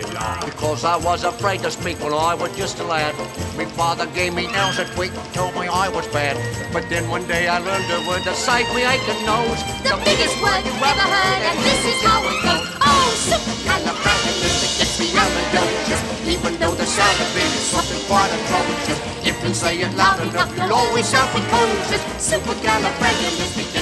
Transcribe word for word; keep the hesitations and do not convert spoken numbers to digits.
Because I was afraid to speak when I was just a lad. My father gave me nails a tweak and told me I was bad. But then one day I learned a word to save me aching nose. The, the biggest word you ever heard, and this is how it goes. Oh, supercalifragilisticexpialidocious. Even though the sound of it is something quite atrocious, if you say it loud enough, you'll always sound precocious. Supercalifragilistic